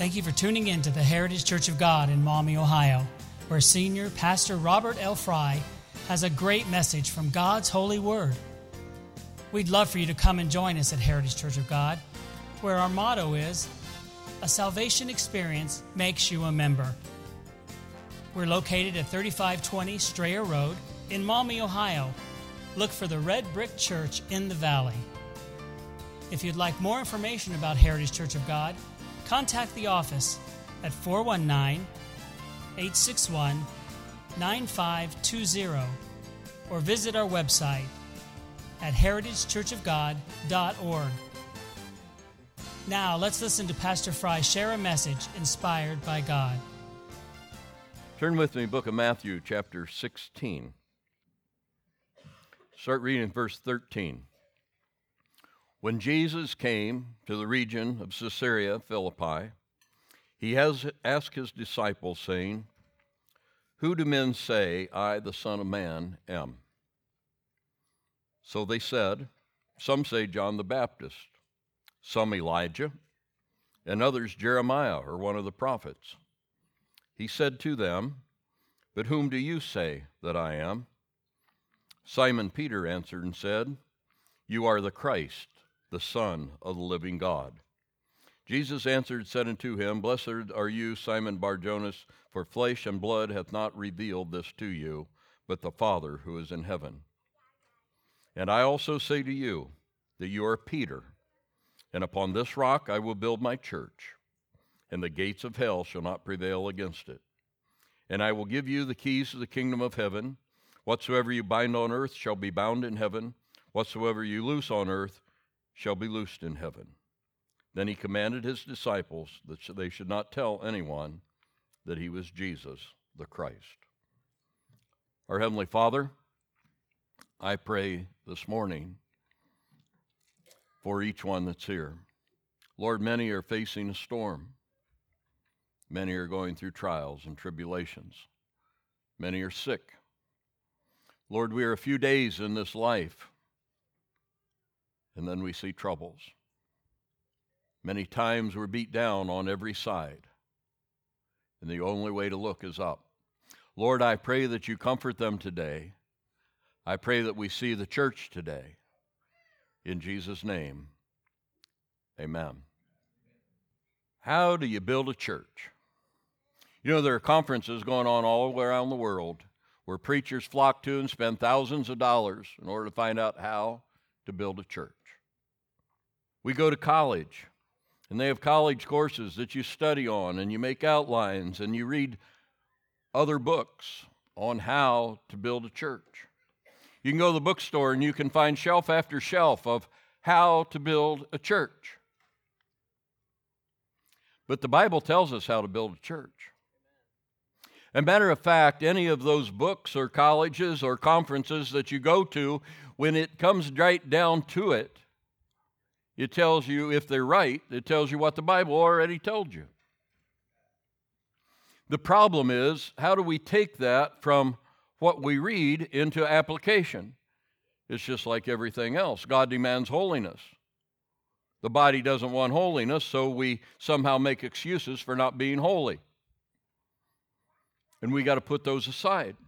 Thank you for tuning in to the Heritage Church of God in Maumee, Ohio, where Senior Pastor Robert L. Fry has a great message from God's holy word. We'd love for you to come and join us at Heritage Church of God, where our motto is, a salvation experience makes you a member. We're located at 3520 Strayer Road in Maumee, Ohio. Look for the Red Brick Church in the valley. If you'd like more information about Heritage Church of God, contact the office at 419-861-9520 or visit our website at heritagechurchofgod.org. Now, let's listen to Pastor Fry share a message inspired by God. Turn with me, book of Matthew, chapter 16. Start reading verse 13. When Jesus came to the region of Caesarea Philippi, he has asked his disciples, saying, "Who do men say I, the Son of Man, am?" So they said, "Some say John the Baptist, some Elijah, and others Jeremiah or one of the prophets." He said to them, "But whom do you say that I am?" Simon Peter answered and said, "You are the Christ, the Son of the living God." Jesus answered and said unto him, "Blessed are you, Simon Bar-Jonas, for flesh and blood hath not revealed this to you, but the Father who is in heaven. And I also say to you that you are Peter, and upon this rock I will build my church, and the gates of hell shall not prevail against it. And I will give you the keys of the kingdom of heaven. Whatsoever you bind on earth shall be bound in heaven. Whatsoever you loose on earth shall be loosed in heaven." Then he commanded his disciples that they should not tell anyone that he was Jesus the Christ. Our Heavenly Father, I pray this morning for each one that's here. Lord, many are facing a storm. Many are going through trials and tribulations. Many are sick. Lord, we are a few days in this life, and then we see troubles. Many times we're beat down on every side, and the only way to look is up. Lord, I pray that you comfort them today. I pray that we see the church today. In Jesus' name, amen. How do you build a church? You know, there are conferences going on all around the world where preachers flock to and spend thousands of dollars in order to find out how to build a church. We go to college, and they have college courses that you study on, and you make outlines, and you read other books on how to build a church. You can go to the bookstore, and you can find shelf after shelf of how to build a church. But the Bible tells us how to build a church. As a matter of fact, any of those books or colleges or conferences that you go to, when it comes right down to it, it tells you, if they're right, it tells you what the Bible already told you. The problem is, how do we take that from what we read into application? It's just like everything else. God demands holiness. The body doesn't want holiness, so we somehow make excuses for not being holy. And we got to put those aside.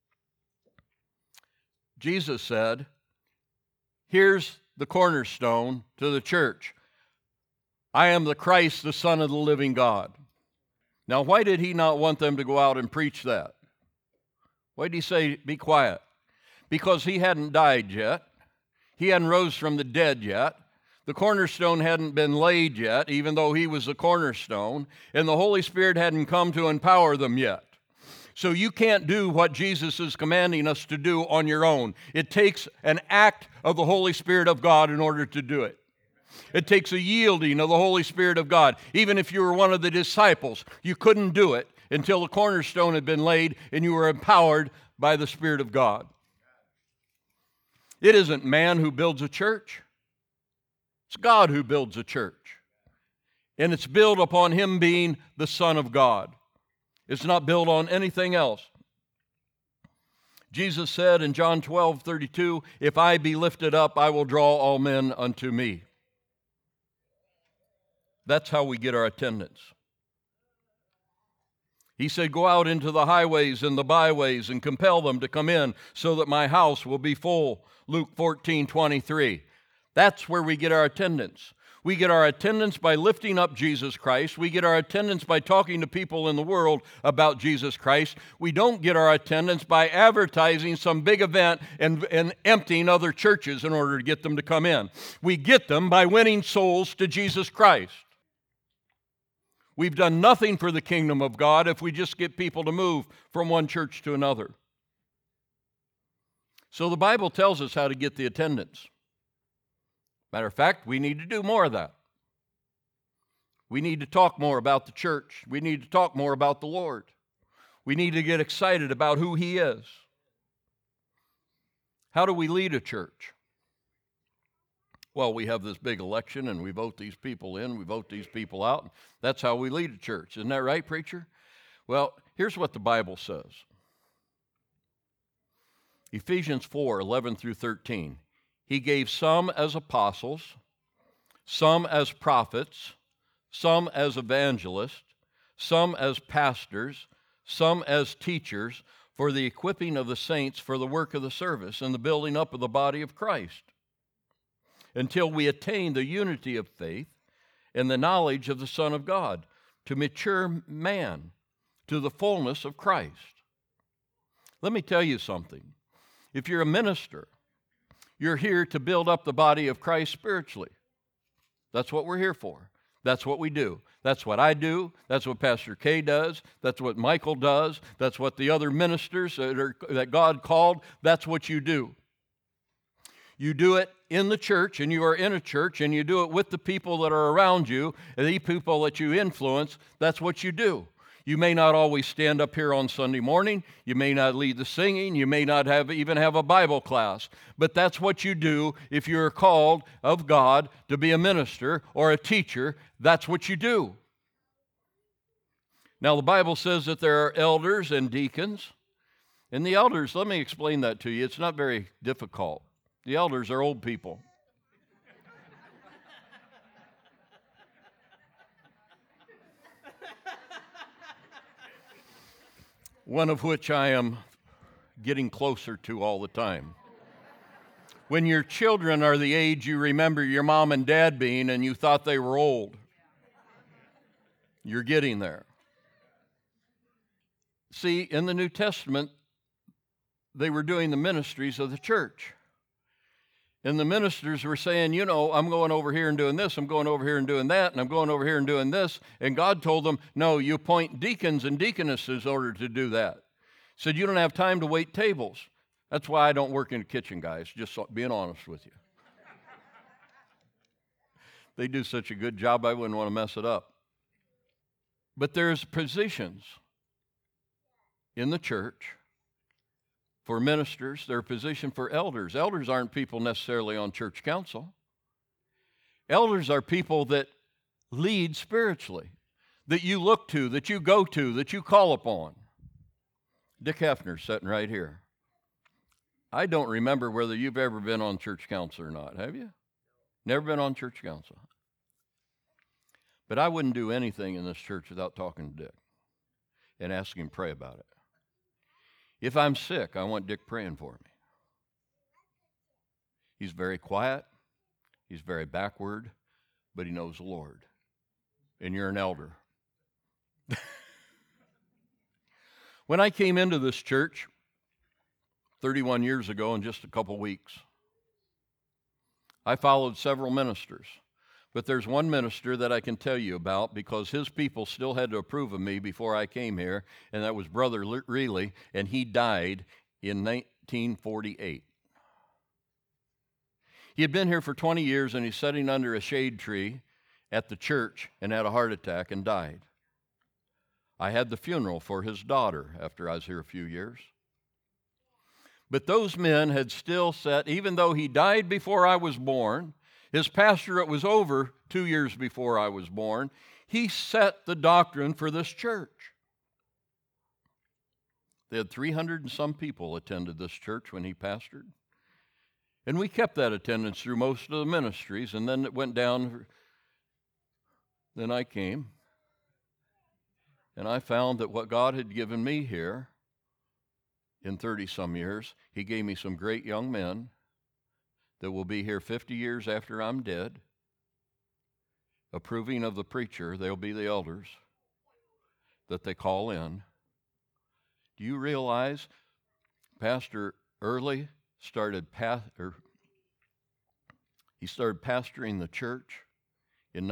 Jesus said, "Here's the cornerstone to the church. I am the Christ, the Son of the living God." Now, why did he not want them to go out and preach that? Why did he say, "Be quiet"? Because he hadn't died yet. He hadn't rose from the dead yet. The cornerstone hadn't been laid yet, even though he was the cornerstone. And the Holy Spirit hadn't come to empower them yet. So you can't do what Jesus is commanding us to do on your own. It takes an act of the Holy Spirit of God in order to do it. It takes a yielding of the Holy Spirit of God. Even if you were one of the disciples, you couldn't do it until the cornerstone had been laid and you were empowered by the Spirit of God. It isn't man who builds a church. It's God who builds a church. And it's built upon him being the Son of God. It's not built on anything else. Jesus said in John 12:32, "If I be lifted up, I will draw all men unto me." That's how we get our attendance. He said, go out into the highways and the byways and compel them to come in so that my house will be full. Luke 14:23. That's where we get our attendance. We get our attendance by lifting up Jesus Christ. We get our attendance by talking to people in the world about Jesus Christ. We don't get our attendance by advertising some big event and emptying other churches in order to get them to come in. We get them by winning souls to Jesus Christ. We've done nothing for the kingdom of God if we just get people to move from one church to another. So the Bible tells us how to get the attendance. Matter of fact, we need to do more of that. We need to talk more about the church. We need to talk more about the Lord. We need to get excited about who He is. How do we lead a church? Well, we have this big election and we vote these people in, we vote these people out. That's how we lead a church. Isn't that right, preacher? Well, here's what the Bible says. Ephesians 4:11 through 13. He gave some as apostles, some as prophets, some as evangelists, some as pastors, some as teachers, for the equipping of the saints for the work of the service and the building up of the body of Christ, until we attain the unity of faith and the knowledge of the Son of God, to mature man, to the fullness of Christ. Let me tell you something. If you're a minister, you're here to build up the body of Christ spiritually. That's what we're here for. That's what we do. That's what I do. That's what Pastor Kay does. That's what Michael does. That's what the other ministers that God called, that's what you do. You do it in the church, and you are in a church, and you do it with the people that are around you, and the people that you influence. That's what you do. You may not always stand up here on Sunday morning. You may not lead the singing. You may not even have a Bible class. But that's what you do if you're called of God to be a minister or a teacher. That's what you do. Now, the Bible says that there are elders and deacons. And the elders, let me explain that to you. It's not very difficult. The elders are old people. One of which I am getting closer to all the time. When your children are the age you remember your mom and dad being and you thought they were old, you're getting there. See, in the New Testament, they were doing the ministries of the church. And the ministers were saying, you know, I'm going over here and doing this, I'm going over here and doing that, and I'm going over here and doing this. And God told them, no, you appoint deacons and deaconesses in order to do that. He said, you don't have time to wait tables. That's why I don't work in the kitchen, guys, just being honest with you. They do such a good job, I wouldn't want to mess it up. But there's positions in the church for ministers. There are positions for elders. Elders aren't people necessarily on church council. Elders are people that lead spiritually, that you look to, that you go to, that you call upon. Dick Hefner's sitting right here. I don't remember whether you've ever been on church council or not, have you? Never been on church council. But I wouldn't do anything in this church without talking to Dick and asking him to pray about it. If I'm sick, I want Dick praying for me. He's very quiet. He's very backward, but he knows the Lord. And you're an elder. When I came into this church 31 years ago in just a couple weeks, I followed several ministers. But there's one minister that I can tell you about because his people still had to approve of me before I came here, and that was Brother Reilly, and he died in 1948. He had been here for 20 years, and he's sitting under a shade tree at the church and had a heart attack and died. I had the funeral for his daughter after I was here a few years. But those men had still set, even though he died before I was born, his pastorate was over 2 years before I was born, he set the doctrine for this church. They had 300 and some people attended this church when he pastored. And we kept that attendance through most of the ministries, and then it went down. Then I came. And I found that what God had given me here in 30-some years, He gave me some great young men that will be here 50 years after I'm dead, approving of the preacher. They'll be the elders that they call in. Do you realize Pastor Early started pastoring the church in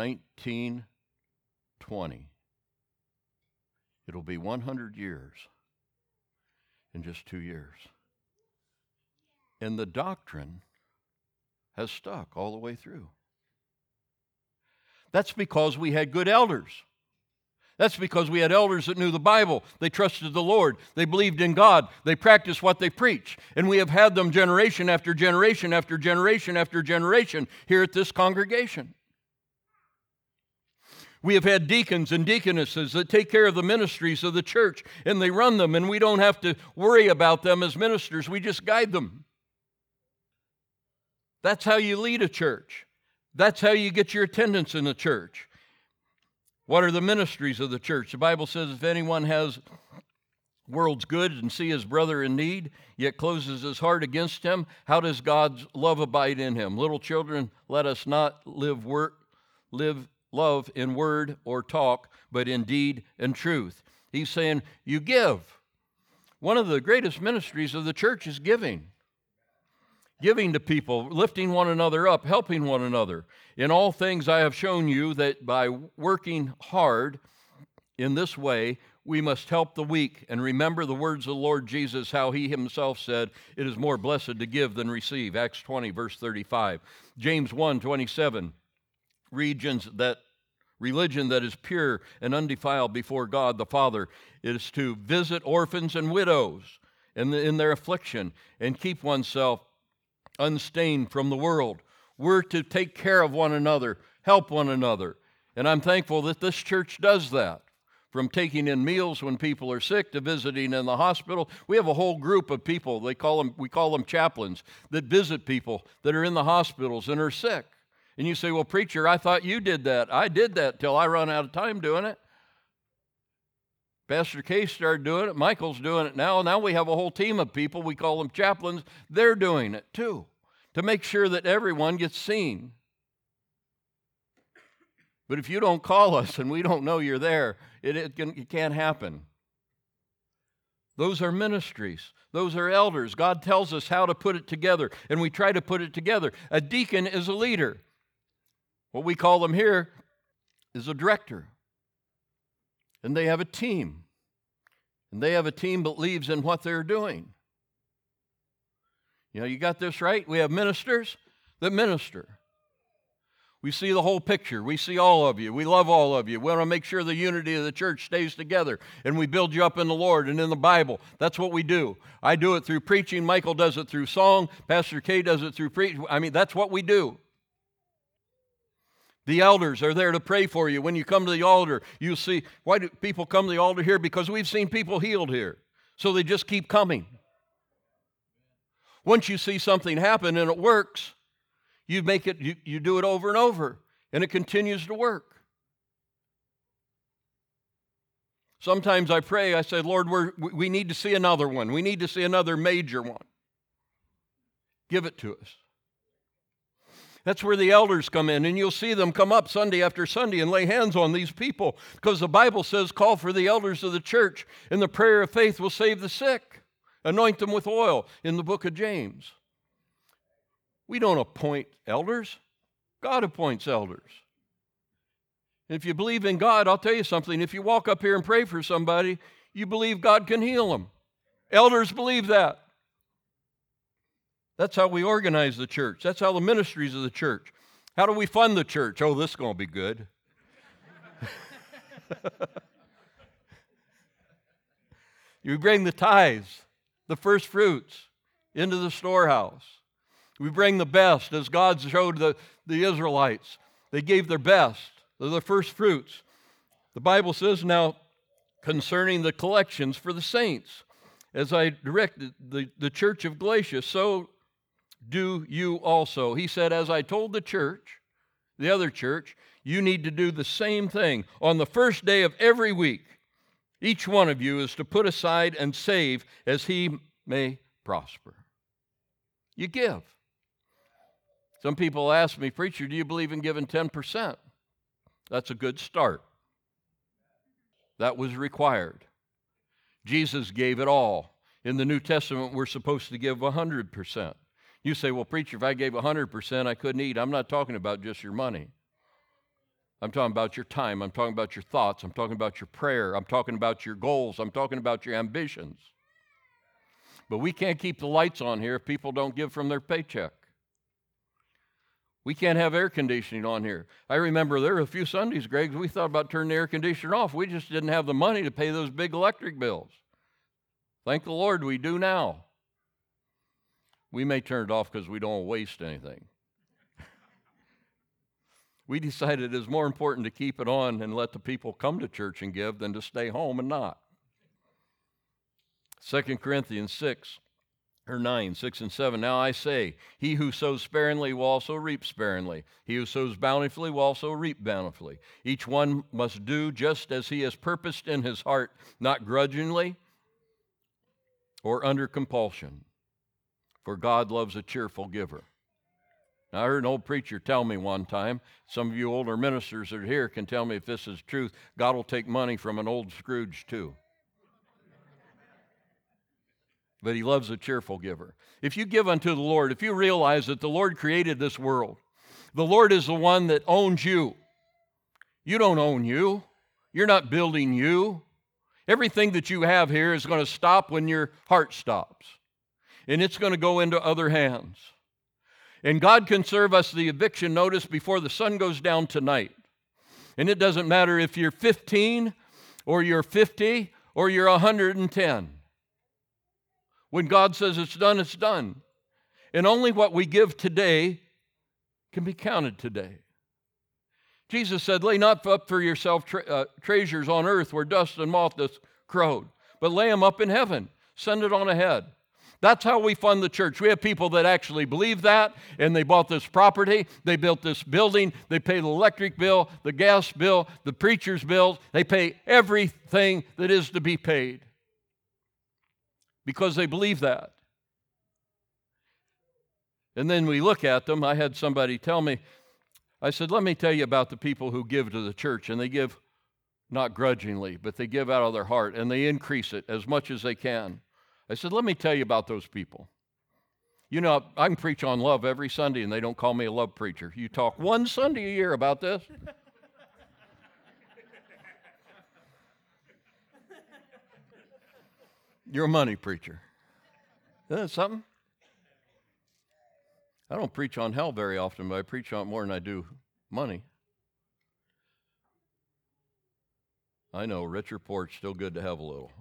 1920. It'll be 100 years in just 2 years. And the doctrine has stuck all the way through. That's because we had good elders. That's because we had elders that knew the Bible. They trusted the Lord. They believed in God. They practiced what they preached. And we have had them generation after generation after generation after generation here at this congregation. We have had deacons and deaconesses that take care of the ministries of the church, and they run them, and we don't have to worry about them as ministers. We just guide them. That's how you lead a church. That's how you get your attendance in the church. What are the ministries of the church? The Bible says if anyone has world's good and see his brother in need, yet closes his heart against him, how does God's love abide in him? Little children, let us not live love in word or talk, but in deed and truth. He's saying, you give. One of the greatest ministries of the church is giving. Giving to people, lifting one another up, helping one another. In all things I have shown you that by working hard in this way, we must help the weak and remember the words of the Lord Jesus, how He Himself said, it is more blessed to give than receive. Acts 20, verse 35. James 1:27. Religion that is pure and undefiled before God the Father is to visit orphans and widows in their affliction and keep oneself unstained from the world. We're to take care of one another, help one another. And I'm thankful that this church does that. From taking in meals when people are sick to visiting in the hospital. We have a whole group of people, we call them chaplains, that visit people that are in the hospitals and are sick. And you say, well, preacher, I thought you did that. I did that till I run out of time doing it. Pastor Case started doing it. Michael's doing it now. Now we have a whole team of people. We call them chaplains. They're doing it too, to make sure that everyone gets seen. But if you don't call us and we don't know you're there, it can't happen. Those are ministries. Those are elders. God tells us how to put it together, and we try to put it together. A deacon is a leader. What we call them here is a director. And they have a team. And they have a team that believes in what they're doing. You know, you got this right? We have ministers that minister. We see the whole picture. We see all of you. We love all of you. We want to make sure the unity of the church stays together, and we build you up in the Lord and in the Bible. That's what we do. I do it through preaching. Michael does it through song. Pastor Kay does it through preaching. That's what we do. The elders are there to pray for you. When you come to the altar, you see, why do people come to the altar here? Because we've seen people healed here. So they just keep coming. Once you see something happen and it works, you do it over and over, and it continues to work. Sometimes I pray, I say, Lord, we need to see another one. We need to see another major one. Give it to us. That's where the elders come in, and you'll see them come up Sunday after Sunday and lay hands on these people, because the Bible says, call for the elders of the church, and the prayer of faith will save the sick. Anoint them with oil in the book of James. We don't appoint elders. God appoints elders. If you believe in God, I'll tell you something. If you walk up here and pray for somebody, you believe God can heal them. Elders believe that. That's how we organize the church. That's how the ministries of the church. How do we fund the church? Oh, this is going to be good. You bring the tithes, the first fruits, into the storehouse. We bring the best, as God showed the Israelites. They gave their best, the first fruits. The Bible says now, concerning the collections for the saints, as I directed the church of Galatia, so do you also. He said, as I told the church, the other church, you need to do the same thing. On the first day of every week, Each one of you is to put aside and save as he may prosper. You give. Some people ask me, preacher, do you believe in giving 10%? That's a good start. That was required. Jesus gave it all. In the New Testament, we're supposed to give 100%. You say, well, preacher, if I gave 100%, I couldn't eat. I'm not talking about just your money. I'm talking about your time. I'm talking about your thoughts. I'm talking about your prayer. I'm talking about your goals. I'm talking about your ambitions. But we can't keep the lights on here if people don't give from their paycheck. We can't have air conditioning on here. I remember there were a few Sundays, Greg, we thought about turning the air conditioner off. We just didn't have the money to pay those big electric bills. Thank the Lord we do now. We may turn it off because we don't waste anything. We decided it is more important to keep it on and let the people come to church and give than to stay home and not. 2 Corinthians 9, 6 and 7. Now I say, he who sows sparingly will also reap sparingly. He who sows bountifully will also reap bountifully. Each one must do just as he has purposed in his heart, not grudgingly or under compulsion. For God loves a cheerful giver. Now, I heard an old preacher tell me one time, some of you older ministers that are here can tell me if this is truth, God will take money from an old Scrooge too. But he loves a cheerful giver. If you give unto the Lord, if you realize that the Lord created this world, the Lord is the one that owns you. You don't own you. You're not building you. Everything that you have here is going to stop when your heart stops. And it's going to go into other hands. And God can serve us the eviction notice before the sun goes down tonight. And it doesn't matter if you're 15 or you're 50 or you're 110. When God says it's done, it's done. And only what we give today can be counted today. Jesus said, lay not up for yourself treasures on earth where dust and moth doth corrode, but lay them up in heaven. Send it on ahead. That's how we fund the church. We have people that actually believe that, and they bought this property, they built this building, they pay the electric bill, the gas bill, the preacher's bill, they pay everything that is to be paid because they believe that. And then we look at them. I had somebody tell me, I said, let me tell you about the people who give to the church, and they give not grudgingly, but they give out of their heart, and they increase it as much as they can. I said, let me tell you about those people. You know, I can preach on love every Sunday, and they don't call me a love preacher. You talk one Sunday a year about this? You're a money preacher. Isn't that something? I don't preach on hell very often, but I preach on it more than I do money. I know, rich or poor, it's still good to have a little.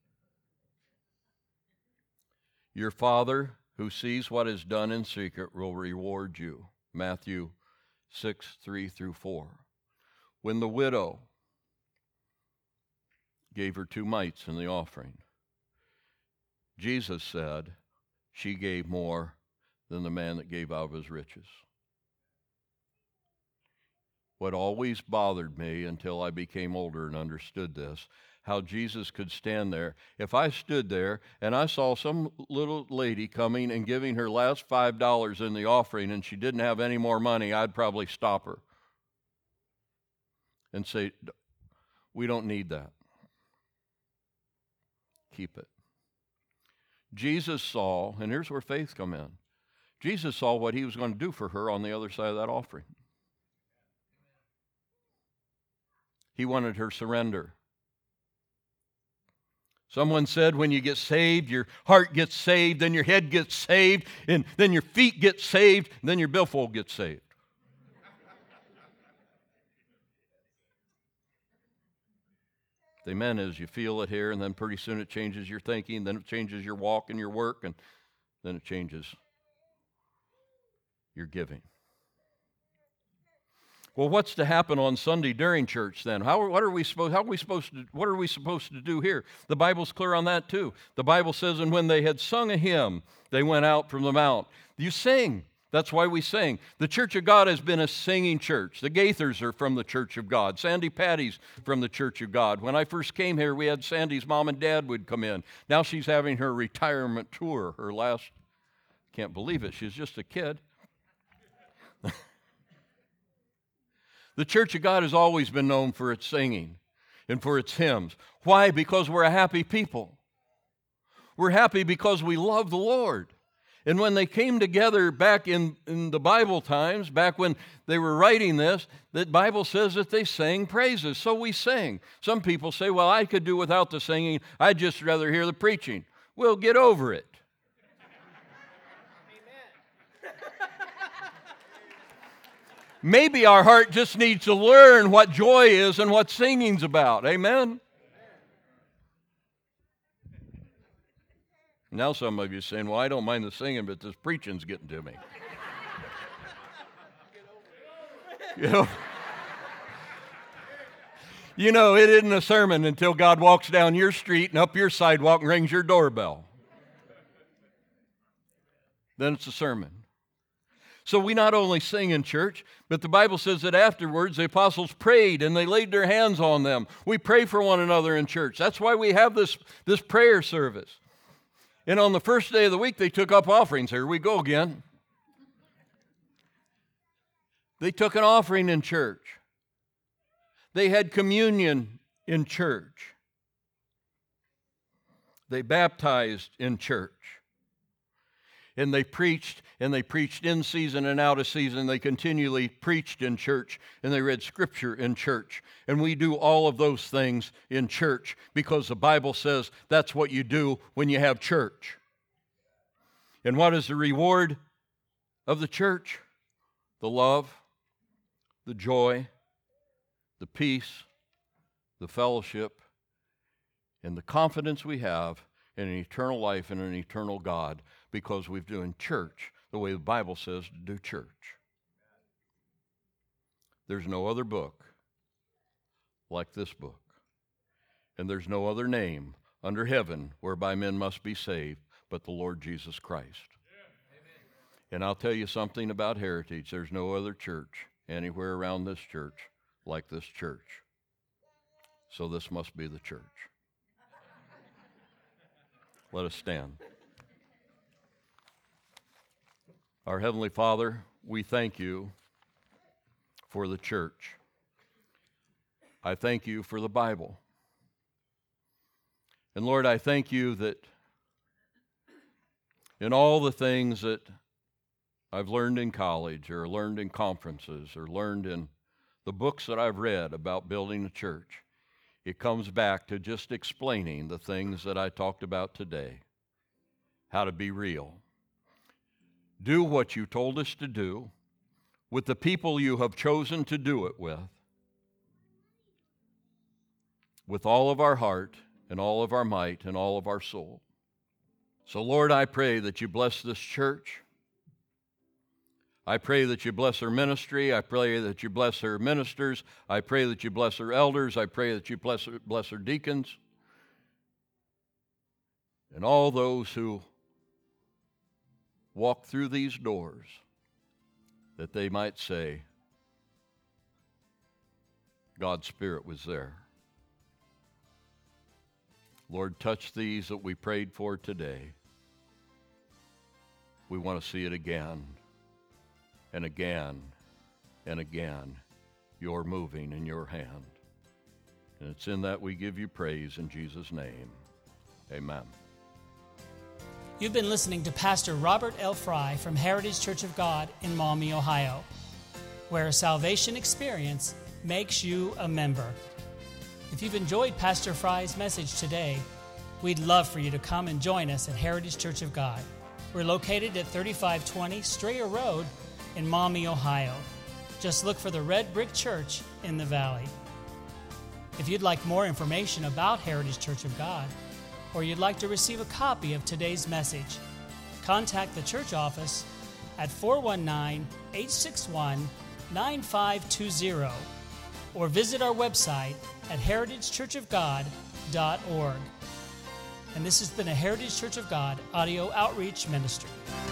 Your Father who sees what is done in secret will reward you. Matthew 6, 3 through 4. When the widow gave her 2 mites in the offering, Jesus said she gave more than the man that gave out of his riches. What always bothered me until I became older and understood this, how Jesus could stand there. If I stood there and I saw some little lady coming and giving her last $5 in the offering and she didn't have any more money, I'd probably stop her and say, we don't need that. Keep it. Jesus saw, and here's where faith come in. Jesus saw what he was going to do for her on the other side of that offering. He wanted her surrender. Someone said when you get saved, your heart gets saved, then your head gets saved, and then your feet get saved, and then your billfold gets saved. The amen is you feel it here, and then pretty soon it changes your thinking, then it changes your walk and your work, and then it changes your giving. Well, what's to happen on Sunday during church then? What are we supposed to do here? The Bible's clear on that too. The Bible says, and when they had sung a hymn, they went out from the mount. You sing. That's why we sing. The Church of God has been a singing church. The Gaithers are from the Church of God. Sandy Patty's from the Church of God. When I first came here, we had Sandy's mom and dad would come in. Now she's having her retirement tour, her last, can't believe it, she's just a kid. The Church of God has always been known for its singing and for its hymns. Why? Because we're a happy people. We're happy because we love the Lord. And when they came together back in the Bible times, back when they were writing this, the Bible says that they sang praises. So we sing. Some people say, well, I could do without the singing. I'd just rather hear the preaching. Well, get over it. Maybe our heart just needs to learn what joy is and what singing's about. Amen? Now some of you are saying, well, I don't mind the singing, but this preaching's getting to me. You know, it isn't a sermon until God walks down your street and up your sidewalk and rings your doorbell. Then it's a sermon. So we not only sing in church, but the Bible says that afterwards the apostles prayed and they laid their hands on them. We pray for one another in church. That's why we have this prayer service. And on the first day of the week, they took up offerings. Here we go again. They took an offering in church. They had communion in church. They baptized in church. And they preached in season and out of season. They continually preached in church, and they read Scripture in church. And we do all of those things in church because the Bible says that's what you do when you have church. And what is the reward of the church? The love, the joy, the peace, the fellowship, and the confidence we have in an eternal life and an eternal God, because we're doing church the way the Bible says to do church. There's no other book like this book. And there's no other name under heaven whereby men must be saved but the Lord Jesus Christ. Yeah. And I'll tell you something about Heritage. There's no other church anywhere around this church like this church. So this must be the church. Let us stand. Our Heavenly Father, we thank you for the church. I thank you for the Bible. And Lord, I thank you that in all the things that I've learned in college or learned in conferences or learned in the books that I've read about building a church, it comes back to just explaining the things that I talked about today. How to be real. Do what you told us to do with the people you have chosen to do it with all of our heart and all of our might and all of our soul. So, Lord, I pray that you bless this church. I pray that you bless her ministry. I pray that you bless her ministers. I pray that you bless her elders. I pray that you bless her deacons. And all those who walk through these doors, that they might say, God's Spirit was there. Lord, touch these that we prayed for today. We want to see it again and again and again. You're moving in your hand. And it's in that we give you praise in Jesus' name. Amen. You've been listening to Pastor Robert L. Fry from Heritage Church of God in Maumee, Ohio, where a salvation experience makes you a member. If you've enjoyed Pastor Fry's message today, we'd love for you to come and join us at Heritage Church of God. We're located at 3520 Strayer Road in Maumee, Ohio. Just look for the red brick church in the valley. If you'd like more information about Heritage Church of God, or you'd like to receive a copy of today's message, contact the church office at 419-861-9520 or visit our website at heritagechurchofgod.org. And this has been a Heritage Church of God audio outreach ministry.